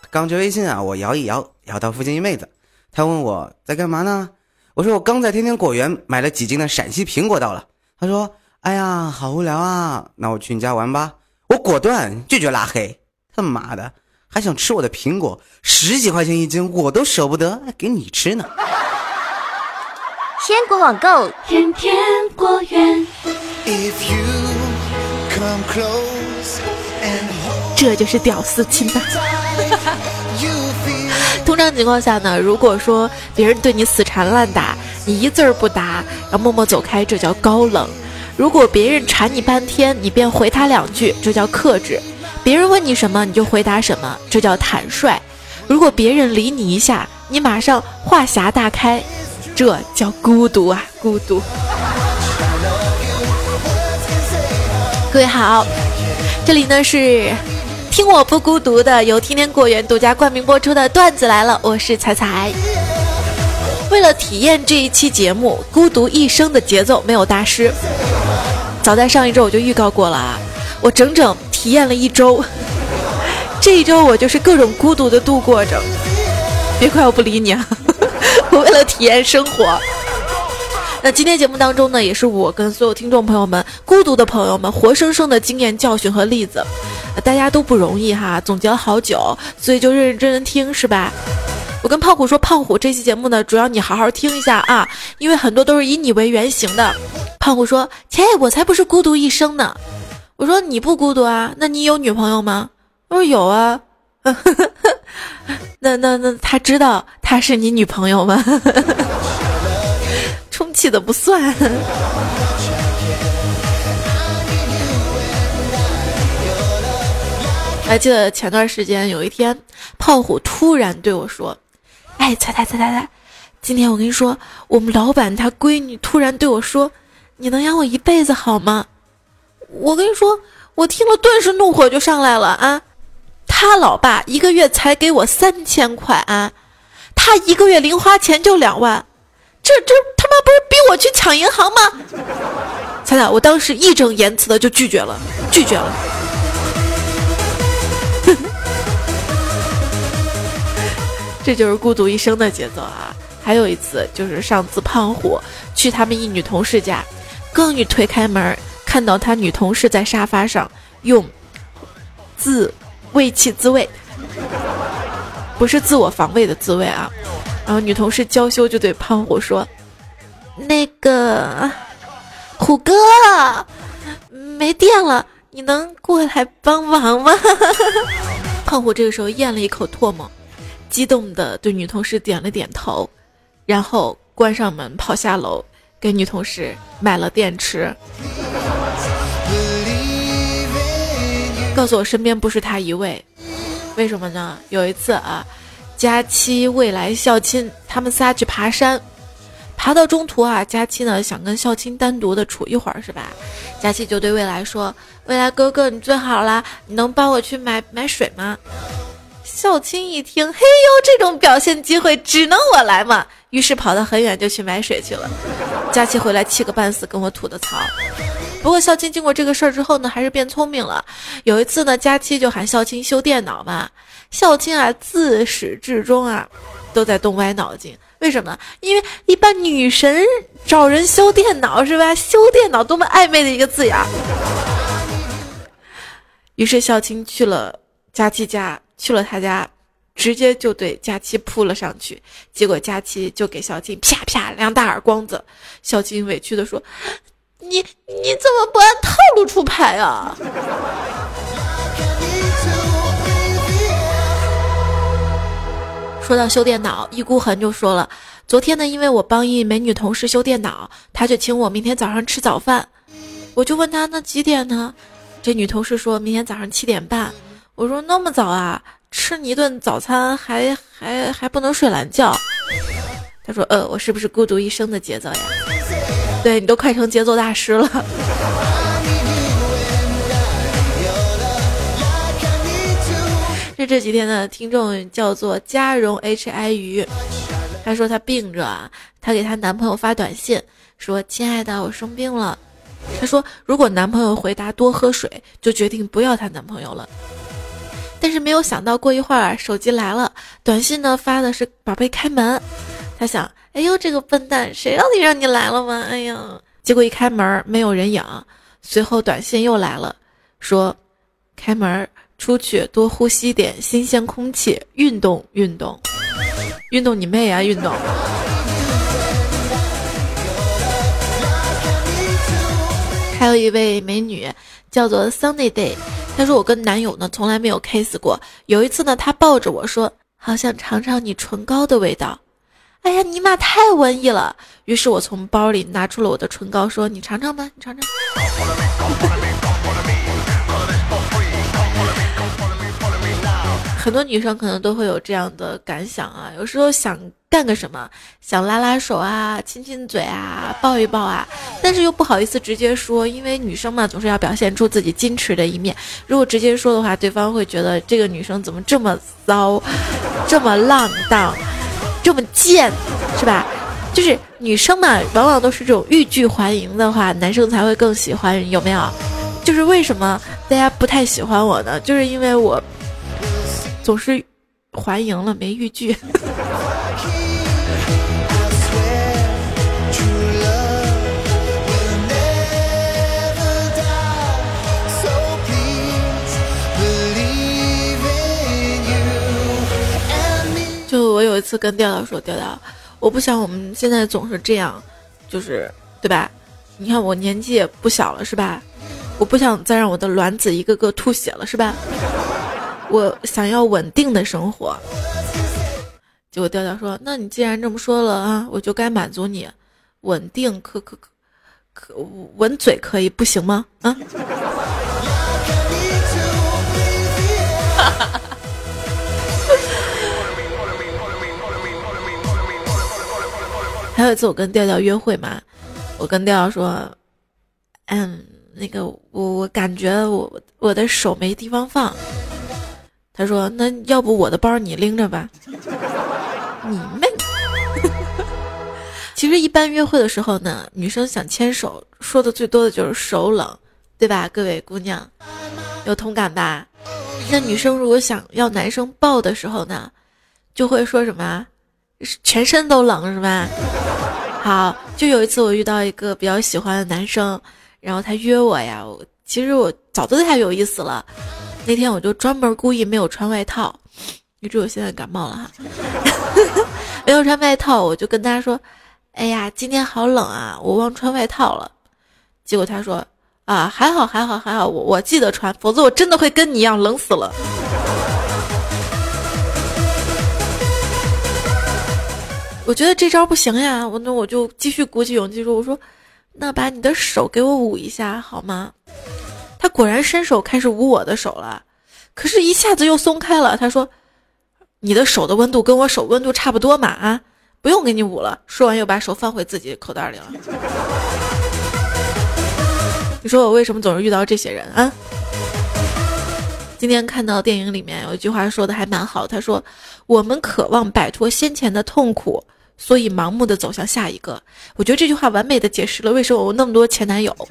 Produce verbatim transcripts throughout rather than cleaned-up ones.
刚接微信啊，我摇一摇，摇到附近一妹子，她问我在干嘛呢？我说我刚在天天果园买了几斤的陕西苹果到了。她说哎呀好无聊啊，那我去你家玩吧。我果断拒绝拉黑，他妈的还想吃我的苹果，十几块钱一斤我都舍不得给你吃呢。 鲜果网购天天果园， 这就是屌丝亲的。通常情况下呢，如果说别人对你死缠烂打，你一字儿不答，然后默默走开，这叫高冷；如果别人缠你半天，你便回他两句，这叫克制；别人问你什么，你就回答什么，这叫坦率；如果别人理你一下，你马上话匣大开，这叫孤独啊，孤独。各位好，这里呢是听我不孤独的，由天天果园独家冠名播出的段子来了，我是彩彩。为了体验这一期节目孤独一生的节奏没有大师，早在上一周我就预告过了啊，我整整体验了一周，这一周我就是各种孤独的度过着。别怪我不理你啊，我为了体验生活。那今天节目当中呢，也是我跟所有听众朋友们、孤独的朋友们活生生的经验教训和例子，大家都不容易哈，总结了好久，所以就认认真真听是吧？我跟胖虎说，胖虎这期节目呢，主要你好好听一下啊，因为很多都是以你为原型的。胖虎说，切，我才不是孤独一生呢。我说你不孤独啊，那你有女朋友吗？我说有啊。那那那他知道他是你女朋友吗？充气的不算。还记得前段时间有一天，胖虎突然对我说，哎，猜猜猜猜猜，今天我跟你说，我们老板他闺女突然对我说，你能养我一辈子好吗？我跟你说，我听了顿时怒火就上来了啊！他老爸一个月才给我三千块啊，他一个月零花钱就两万，这这他妈不是逼我去抢银行吗？猜猜，我当时义正言辞的就拒绝了，拒绝了。这就是孤独一生的节奏啊！还有一次就是上次胖虎去他们一女同事家，刚一推开门，看到他女同事在沙发上用自卫气自卫，不是自我防卫的自卫啊。然后女同事娇羞就对胖虎说，那个虎哥没电了，你能过来帮忙吗？胖虎这个时候咽了一口唾沫，激动地对女同事点了点头，然后关上门跑下楼，给女同事买了电池。告诉我身边不是他一位，为什么呢？有一次啊，佳期、未来、孝亲他们仨去爬山，爬到中途啊，佳期呢想跟孝亲单独的处一会儿是吧？佳期就对未来说，未来哥哥你最好啦，你能帮我去买买水吗？孝亲一听，嘿呦，这种表现机会只能我来嘛，于是跑得很远就去买水去了。佳期回来气个半死，跟我吐的槽。不过孝亲经过这个事儿之后呢，还是变聪明了。有一次呢，佳期就喊孝亲修电脑嘛，孝亲啊自始至终啊都在动歪脑筋。为什么？因为一般女神找人修电脑是吧？修电脑多么暧昧的一个字呀！于是孝亲去了佳期家，去了他家，直接就对佳期扑了上去，结果佳期就给孝亲啪啪两大耳光子。孝亲委屈地说，你你怎么不按套路出牌啊？说到修电脑，一孤痕就说了，昨天呢，因为我帮一美女同事修电脑，她就请我明天早上吃早饭。我就问她，那几点呢？这女同事说明天早上七点半。我说那么早啊，吃你一顿早餐还还还不能睡懒觉。她说呃，我是不是孤独一生的节奏呀？对，你都快成节奏大师了。这这几天的听众叫做嘉荣 H I 鱼，她说她病着啊，她给她男朋友发短信说，亲爱的，我生病了。她说如果男朋友回答多喝水，就决定不要她男朋友了。 但是没有想到过一会儿手机来了，短信呢发的是宝贝开门。他想，哎呦这个笨蛋，谁让你让你来了吗？哎呀，结果一开门没有人影。随后短信又来了，说开门出去多呼吸点新鲜空气，运动运动。运动你妹啊运动。还有一位美女叫做 Sunny Day， 她说我跟男友呢从来没有 kiss 过，有一次呢她抱着我说好想尝尝你唇膏的味道。哎呀尼玛太文艺了，于是我从包里拿出了我的唇膏说你尝尝吧，你尝尝。很多女生可能都会有这样的感想啊，有时候想干个什么，想拉拉手啊，亲亲嘴啊，抱一抱啊，但是又不好意思直接说，因为女生嘛总是要表现出自己矜持的一面，如果直接说的话，对方会觉得这个女生怎么这么骚，这么浪荡，这么贱，是吧？就是女生嘛往往都是这种欲拒还迎的话，男生才会更喜欢，有没有？就是为什么大家不太喜欢我呢？就是因为我总是还迎了没欲拒。就我有一次跟调调说，调调我不想我们现在总是这样，就是对吧，你看我年纪也不小了是吧，我不想再让我的卵子一个个吐血了是吧，我想要稳定的生活。结果调调说那你既然这么说了啊，我就该满足你，稳定可可可可吻嘴可以不行吗啊？还有一次我跟调调约会嘛，我跟调调说嗯那个我我感觉我我的手没地方放，他说那要不我的包你拎着吧。你妹。其实一般约会的时候呢，女生想牵手说的最多的就是手冷，对吧？各位姑娘有同感吧？那女生如果想要男生抱的时候呢，就会说什么全身都冷是吧？好，就有一次我遇到一个比较喜欢的男生，然后他约我呀，我其实我早都对他有意思了，那天我就专门故意没有穿外套，以致我现在感冒了哈。没有穿外套，我就跟他说哎呀今天好冷啊，我忘穿外套了。结果他说啊还好还好还好，我我记得穿，否则我真的会跟你一样冷死了。我觉得这招不行呀，我那我就继续鼓起勇气说，我说那把你的手给我捂一下好吗？他果然伸手开始捂我的手了，可是一下子又松开了。他说你的手的温度跟我手温度差不多嘛啊，不用给你捂了。说完又把手放回自己口袋里了。你说我为什么总是遇到这些人啊？今天看到电影里面有一句话说的还蛮好，他说我们渴望摆脱先前的痛苦，所以盲目的走向下一个。我觉得这句话完美的解释了为什么我那么多前男友，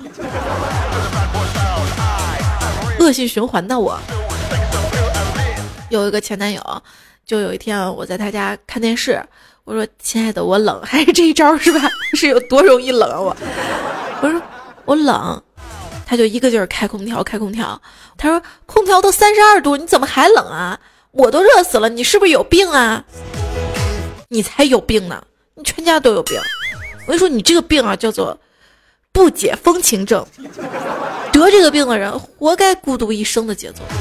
恶性循环的。我有一个前男友，就有一天我在他家看电视，我说亲爱的我冷，还是这一招是吧？是有多容易冷啊我？我说我冷，他就一个劲儿开空调开空调。他说空调都三十二度，你怎么还冷啊？我都热死了，你是不是有病啊？你才有病呢，你全家都有病。我跟你说你这个病啊叫做不解风情症，得这个病的人活该孤独一生的节奏。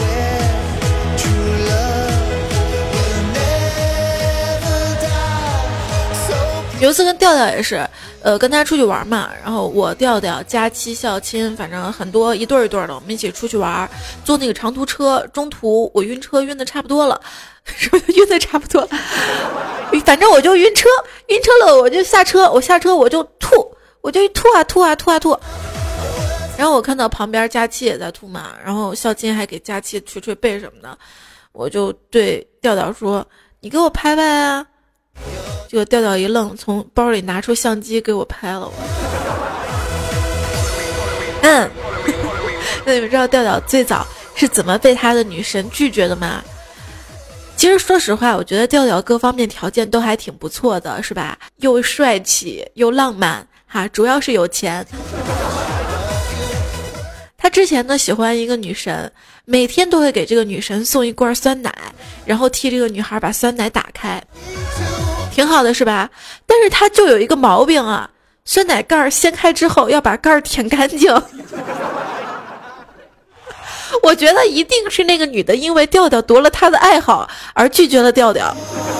有一次跟调调也是，呃，跟他出去玩嘛，然后我调调佳期孝亲，反正很多一对儿一对儿的，我们一起出去玩，坐那个长途车，中途我晕车晕的差不多了，晕的差不多了，反正我就晕车，晕车了我就下车，我下车我就吐，我就吐啊吐啊吐啊吐。然后我看到旁边佳期也在吐嘛，然后孝亲还给佳期捶捶背什么的，我就对调调说：“你给我拍拍啊。”结果调调一愣，从包里拿出相机给我拍了我。嗯，那你们知道调调最早是怎么被他的女神拒绝的吗？其实说实话，我觉得调调各方面条件都还挺不错的，是吧？又帅气又浪漫哈，主要是有钱。他之前呢喜欢一个女神，每天都会给这个女神送一罐酸奶，然后替这个女孩把酸奶打开，挺好的是吧？但是他就有一个毛病啊，酸奶盖掀开之后要把盖舔干净。我觉得一定是那个女的因为调调夺了她的爱好而拒绝了调调。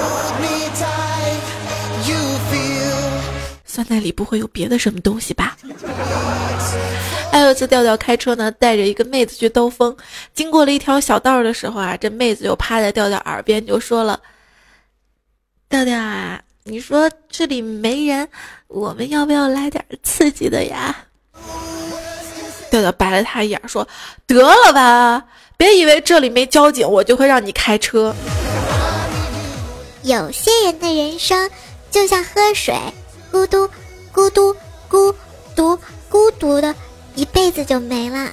酸奶里不会有别的什么东西吧？还有一次调调开车呢，带着一个妹子去兜风，经过了一条小道的时候啊，这妹子就趴在调调耳边就说了：调调啊，你说这里没人，我们要不要来点刺激的呀？调调白了他一眼说：得了吧，别以为这里没交警我就会让你开车。 有些人的人生就像喝水，咕嘟咕嘟咕嘟咕嘟的，一辈子就没了。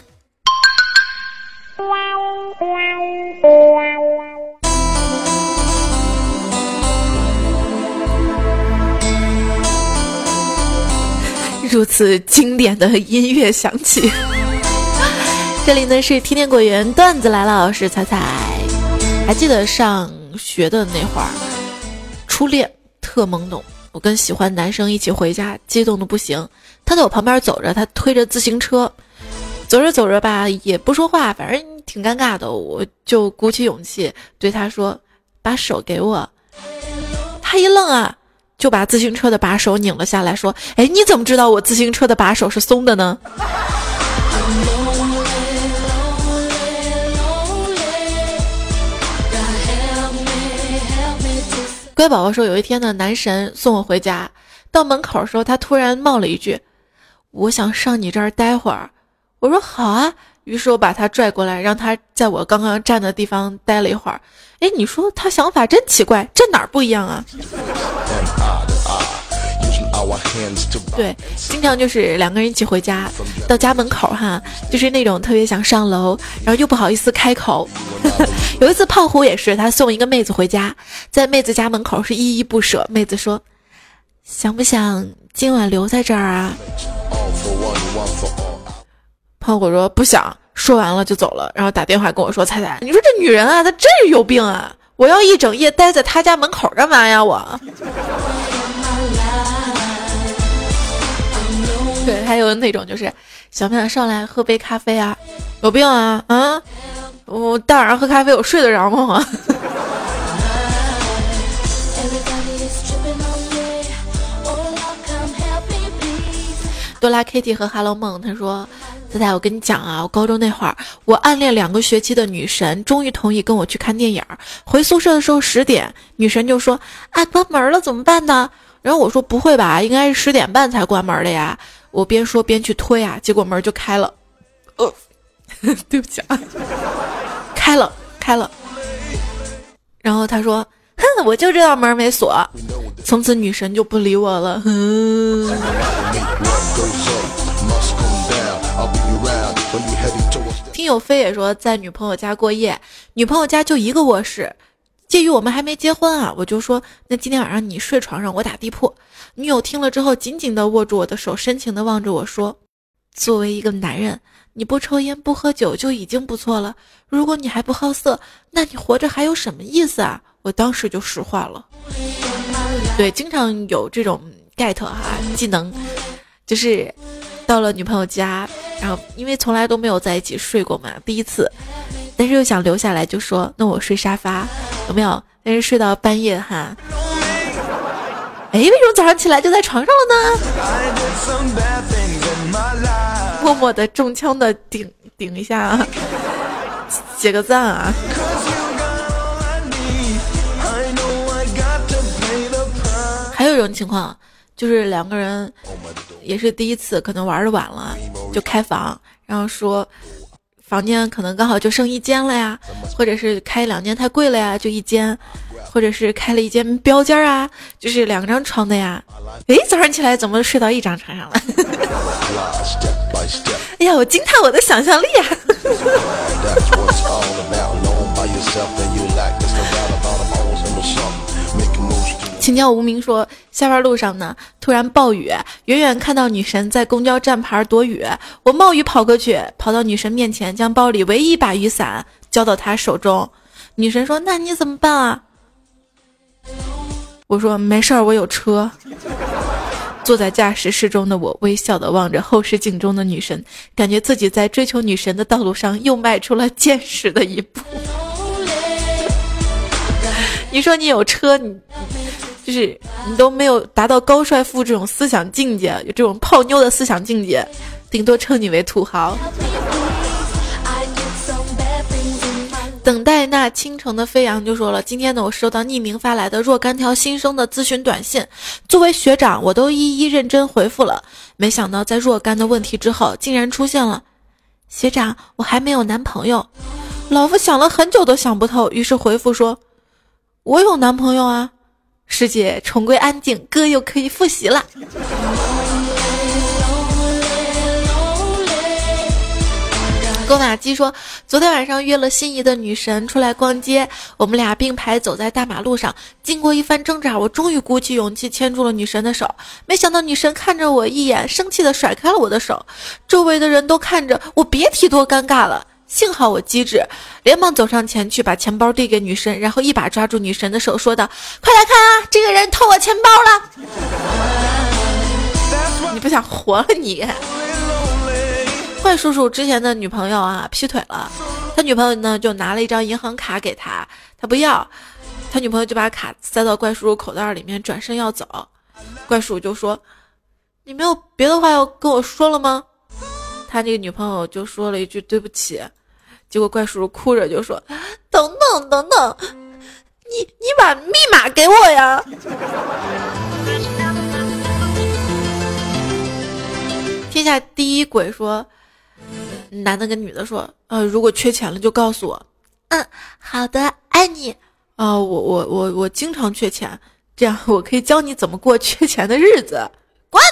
如此经典的音乐响起。这里呢是天天果园段子来了，我是彩彩。还记得上学的那会儿，初恋特懵懂，我跟喜欢男生一起回家，激动的不行。他在我旁边走着，他推着自行车，走着走着吧也不说话，反正挺尴尬的。我就鼓起勇气对他说：把手给我。他一愣啊，就把自行车的把手拧了下来，说：哎，你怎么知道我自行车的把手是松的呢？乖宝宝说，有一天呢，男神送我回家，到门口的时候，他突然冒了一句：我想上你这儿待会儿。我说好啊，于是我把他拽过来，让他在我刚刚站的地方待了一会儿。哎，你说他想法真奇怪，这哪儿不一样啊？对，经常就是两个人一起回家，到家门口哈，就是那种特别想上楼，然后又不好意思开口。有一次胖虎也是，他送一个妹子回家，在妹子家门口是依依不舍。妹子说：想不想今晚留在这儿啊？胖虎说不想，说完了就走了，然后打电话跟我说：彩彩，你说这女人啊，她真是有病啊！我要一整夜待在她家门口干嘛呀我？对，还有那种就是想不想上来喝杯咖啡啊？有病啊啊！我大晚上喝咖啡，我睡得着吗？多拉 Kitty 和 Hello 梦，他说：仔仔，我跟你讲啊，我高中那会儿，我暗恋两个学期的女神，终于同意跟我去看电影。回宿舍的时候十点，女神就说：啊，关门了怎么办呢？然后我说不会吧，应该是十点半才关门的呀。我边说边去推啊，结果门就开了。呃，对不起啊，开了开了。然后他说：哼，我就知道门没锁。从此女神就不理我了。哼。听友飞也说在女朋友家过夜，女朋友家就一个卧室。介于我们还没结婚啊，我就说那今天晚上你睡床上，我打地铺。女友听了之后紧紧地握住我的手，深情地望着我说：作为一个男人，你不抽烟不喝酒就已经不错了，如果你还不好色，那你活着还有什么意思啊？我当时就石化了。对，经常有这种 get 哈技能，就是到了女朋友家，然后因为从来都没有在一起睡过嘛，第一次，但是又想留下来，就说那我睡沙发，有没有？但是睡到半夜哈，哎，为什么早上起来就在床上了呢？默默的中枪的顶顶一下啊，写个赞啊。还有一种情况，就是两个人也是第一次，可能玩的晚了，就开房，然后说房间可能刚好就剩一间了呀，或者是开两间太贵了呀，就一间，或者是开了一间标间啊，就是两张床的呀。诶，早上起来怎么睡到一张床上了？哎呀，我惊叹我的想象力啊！ 请教无名说，下班路上呢，突然暴雨，远远看到女神在公交站牌躲雨，我冒雨跑过去，跑到女神面前，将包里唯一一把雨伞交到她手中。女神说：“那你怎么办啊？”我说：“没事儿，我有车。”坐在驾驶室中的我微笑地望着后视镜中的女神，感觉自己在追求女神的道路上又迈出了坚实的一步。你说你有车，你就是你都没有达到高帅富这种思想境界，有这种泡妞的思想境界，顶多称你为土豪。等待那倾城的飞扬就说了，今天呢我收到匿名发来的若干条新生的咨询短信，作为学长我都一一认真回复了，没想到在若干的问题之后竟然出现了学长我还没有男朋友。老夫想了很久都想不透，于是回复说我有男朋友啊。世界重归安静，歌又可以复习了。勾马鸡说，昨天晚上约了心仪的女神出来逛街，我们俩并排走在大马路上，经过一番挣扎，我终于鼓起勇气牵住了女神的手，没想到女神看着我一眼，生气地甩开了我的手，周围的人都看着我，别提多尴尬了。幸好我机智，连忙走上前去把钱包递给女神，然后一把抓住女神的手说道，快来看啊，这个人偷我钱包了。你不想活了你。坏叔叔之前的女朋友啊劈腿了，他女朋友呢就拿了一张银行卡给他，他不要，他女朋友就把卡塞到怪叔叔口袋里面，转身要走。怪叔叔就说，你没有别的话要跟我说了吗？他这个女朋友就说了一句对不起，结果怪叔叔哭着就说，等等等等，你你把密码给我呀。天下第一鬼说，男的跟女的说，呃，如果缺钱了就告诉我。 嗯，好的，爱你。 啊、呃，我我我我经常缺钱，这样我可以教你怎么过缺钱的日子。滚！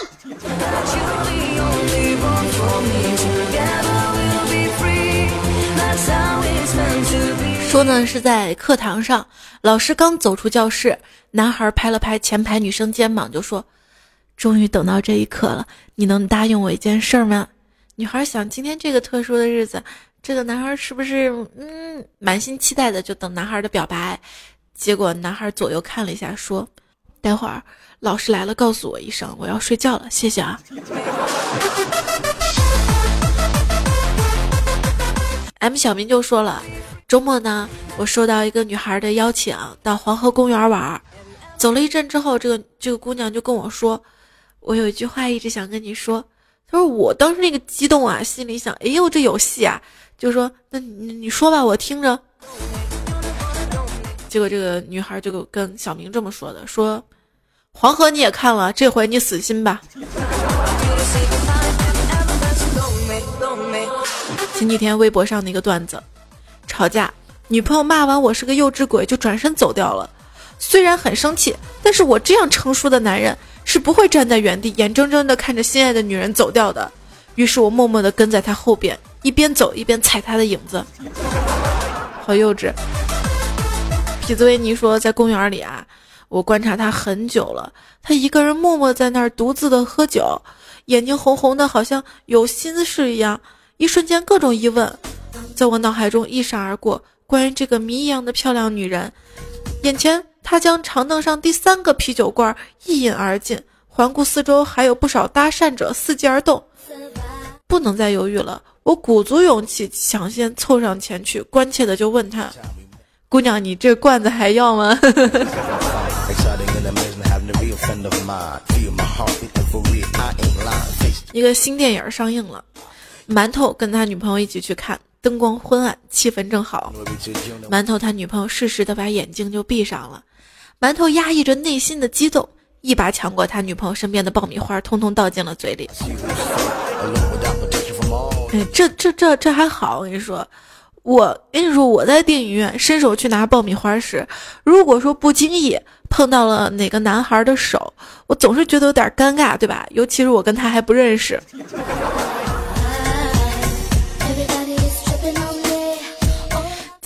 说呢是在课堂上，老师刚走出教室，男孩拍了拍前排女生肩膀就说，终于等到这一刻了，你能答应我一件事吗？女孩想，今天这个特殊的日子，这个男孩是不是嗯满心期待的就等男孩的表白。结果男孩左右看了一下说，待会儿老师来了告诉我一声，我要睡觉了，谢谢啊。M 小明就说了，周末呢我收到一个女孩的邀请到黄河公园玩，走了一阵之后，这个这个姑娘就跟我说，我有一句话一直想跟你说。她说我当时那个激动啊，心里想，哎呦这有戏啊，就说那你你说吧，我听着。结果这个女孩就跟小明这么说的，说黄河你也看了，这回你死心吧。前几天微博上的一个段子，吵架，女朋友骂完我是个幼稚鬼就转身走掉了。虽然很生气，但是我这样成熟的男人是不会站在原地眼睁睁地看着心爱的女人走掉的。于是我默默地跟在她后边，一边走一边踩她的影子。好幼稚。痞子维尼说，在公园里啊，我观察他很久了，他一个人默默在那儿独自的喝酒，眼睛红红的，好像有心事一样。一瞬间各种疑问在我脑海中一闪而过，关于这个谜一样的漂亮女人。眼前他将长凳上第三个啤酒罐一饮而尽，环顾四周还有不少搭讪者伺机而动。不能再犹豫了，我鼓足勇气抢先凑上前去，关切的就问他，姑娘你这罐子还要吗？一个新电影上映了，馒头跟他女朋友一起去看，灯光昏暗，气氛正好。馒头他女朋友适时的把眼睛就闭上了，馒头压抑着内心的激动，一把抢过他女朋友身边的爆米花，通通倒进了嘴里。哎，这这这这还好，我跟你说，我跟你说，我在电影院伸手去拿爆米花时，如果说不经意碰到了哪个男孩的手，我总是觉得有点尴尬，对吧？尤其是我跟他还不认识。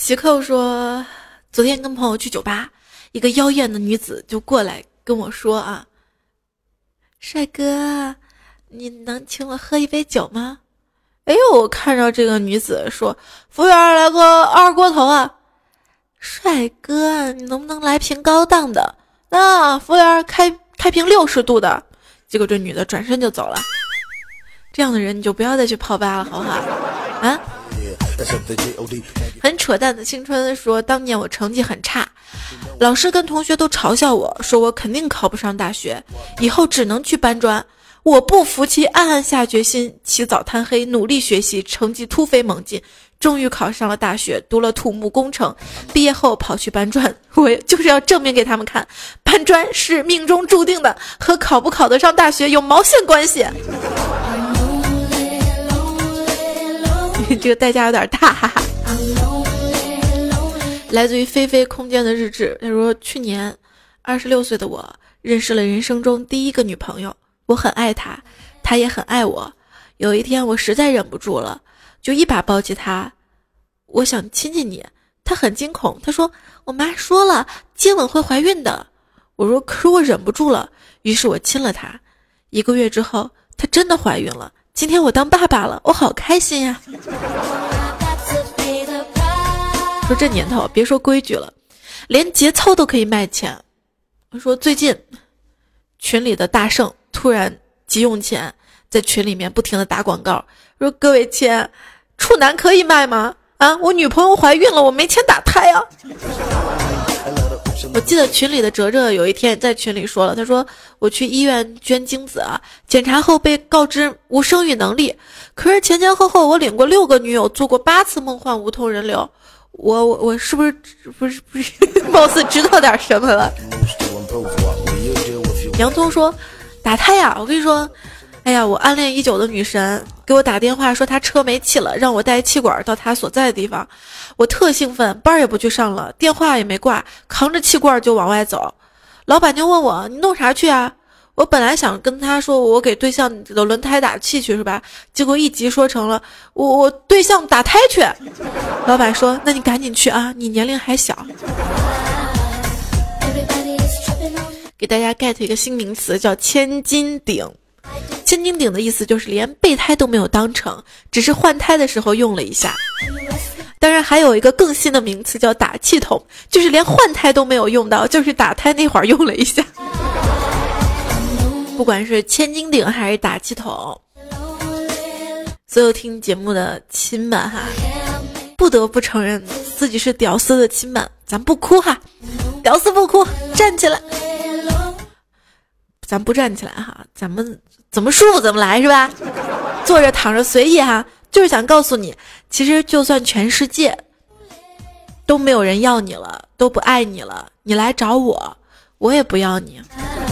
奇扣说，昨天跟朋友去酒吧，一个妖艳的女子就过来跟我说啊，帅哥，你能请我喝一杯酒吗？哎呦，我看着这个女子说，服务员来个二锅头啊。帅哥，你能不能来瓶高档的？那服务员开开瓶六十度的。结果这女的转身就走了。这样的人你就不要再去泡吧了，好不好？啊？很扯淡的青春说，当年我成绩很差，老师跟同学都嘲笑我，说我肯定考不上大学，以后只能去搬砖。我不服气，暗暗下决心，起早贪黑，努力学习，成绩突飞猛进，终于考上了大学，读了土木工程。毕业后跑去搬砖，我就是要证明给他们看，搬砖是命中注定的，和考不考得上大学有毛线关系。这个代价有点大，哈哈。来自于飞飞空间的日志，他说，去年二十六岁的我认识了人生中第一个女朋友，我很爱她，她也很爱我。有一天我实在忍不住了，就一把抱起她，我想亲亲你。她很惊恐，她说，我妈说了接吻会怀孕的。我说，可是我忍不住了，于是我亲了她。一个月之后她真的怀孕了，今天我当爸爸了，我好开心呀。说这年头别说规矩了，连节操都可以卖钱。我说最近群里的大圣突然急用钱，在群里面不停的打广告，说各位亲，处男可以卖吗？啊，我女朋友怀孕了，我没钱打胎啊。我记得群里的哲哲有一天在群里说了，他说我去医院捐精子啊，检查后被告知无生育能力，可是前前后后我领过六个女友，做过八次梦幻无痛人流，我我我是不是不是不是貌似知道点什么了。洋葱说打胎呀，我跟你说，哎呀，我暗恋已久的女神给我打电话说她车没气了，让我带气管到她所在的地方。我特兴奋，班也不去上了，电话也没挂，扛着气罐就往外走。老板就问我，你弄啥去啊？我本来想跟他说我给对象的轮胎打气去是吧，结果一急说成了我我对象打胎去。老板说，那你赶紧去啊，你年龄还小。给大家 get 一个新名词，叫千斤顶。千斤顶的意思就是连备胎都没有当成，只是换胎的时候用了一下。当然还有一个更新的名词叫打气筒，就是连换胎都没有用到，就是打胎那会儿用了一下。不管是千斤顶还是打气筒，所有听节目的亲们哈，不得不承认自己是屌丝的亲们，咱不哭哈，屌丝不哭，站起来。咱不站起来哈，咱们怎么舒服怎么来是吧？坐着躺着随意哈，就是想告诉你，其实就算全世界都没有人要你了，都不爱你了，你来找我，我也不要你。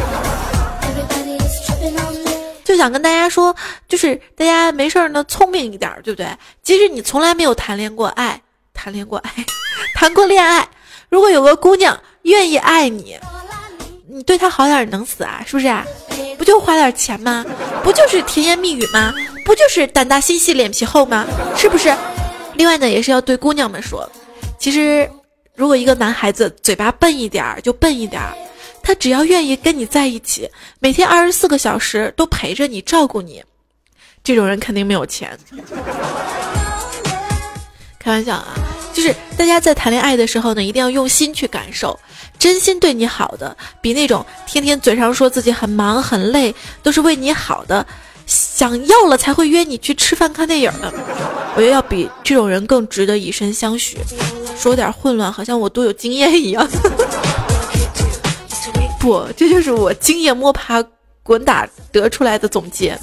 就想跟大家说，就是大家没事呢聪明一点，对不对？即使你从来没有谈恋过爱，谈恋过爱，谈过恋爱，如果有个姑娘愿意爱你，你对她好点能死啊？是不是啊？不就花点钱吗？不就是甜言蜜语吗？不就是胆大心细脸皮厚吗？是不是？另外呢，也是要对姑娘们说，其实如果一个男孩子嘴巴笨一点就笨一点，他只要愿意跟你在一起，每天二十四个小时都陪着你照顾你，这种人肯定没有钱。开玩笑啊，就是大家在谈恋爱的时候呢，一定要用心去感受，真心对你好的，比那种天天嘴上说自己很忙很累，都是为你好的，想要了才会约你去吃饭看电影的，我觉得要比这种人更值得以身相许。说点混乱，好像我多有经验一样。不，这就是我经验摸爬滚打得出来的总结。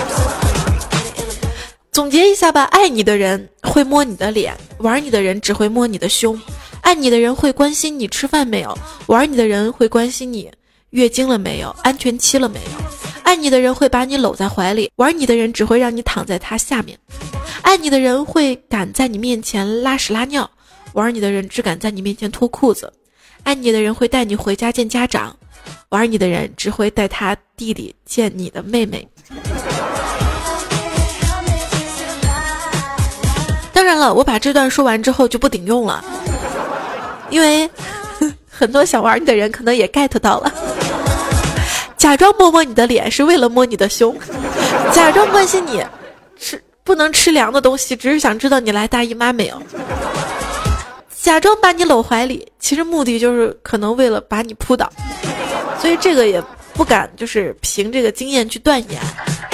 总结一下吧，爱你的人会摸你的脸，玩你的人只会摸你的胸。爱你的人会关心你吃饭没有，玩你的人会关心你月经了没有，安全期了没有。爱你的人会把你搂在怀里，玩你的人只会让你躺在他下面。爱你的人会敢在你面前拉屎拉尿，玩你的人只敢在你面前脱裤子。爱你的人会带你回家见家长，玩你的人只会带他弟弟见你的妹妹。当然了，我把这段说完之后就不顶用了，因为很多想玩你的人可能也 get 到了。假装摸摸你的脸是为了摸你的胸，假装关心你吃不能吃凉的东西，只是想知道你来大姨妈没有。假装把你搂怀里，其实目的就是可能为了把你扑倒。所以这个也不敢就是凭这个经验去断言。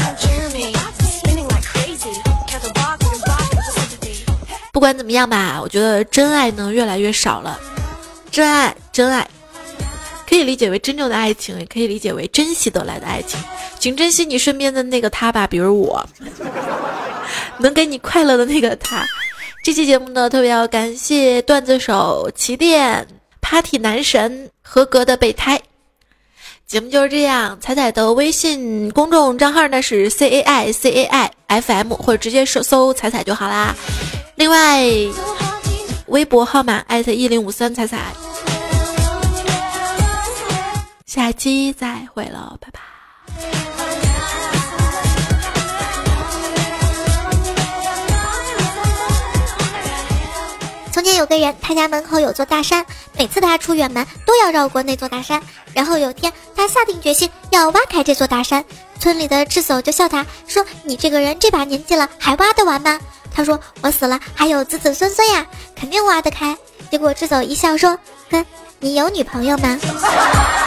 不管怎么样吧，我觉得真爱呢越来越少了。真爱，真爱可以理解为真正的爱情，也可以理解为珍惜得来的爱情。请珍惜你身边的那个他吧，比如我，能给你快乐的那个他。这期节目呢，特别要感谢段子手齐电、Party 男神、合格的备胎。节目就是这样，彩彩的微信公众账号呢是 C A I C A I F M， 或者直接搜搜彩彩就好啦。另外，微博号码艾特一零五三彩彩。下期再会喽，拜拜。 从前有个人，他家门口有座大山，每次他出远门都要绕过那座大山。然后有天，他下定决心要挖开这座大山，村里的智叟就笑他说：“你这个人这把年纪了，还挖得完吗？”他说：“我死了还有子子孙孙呀，肯定挖得开。”结果智叟一笑说：“哼，你有女朋友吗？”